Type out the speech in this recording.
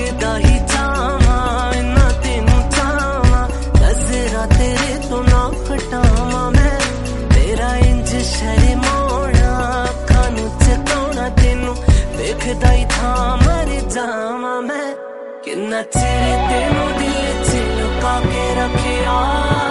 वेखदा ही जावा इन्ना तेनू चावा नजरा तेरे तो ना हटावा मैं तेरा इंज शर्माना अखां नू चकाउणा तेनू वेखदा ही था मर जावा मैं किन्ना चिर तेनू दिल च लुका के रखिया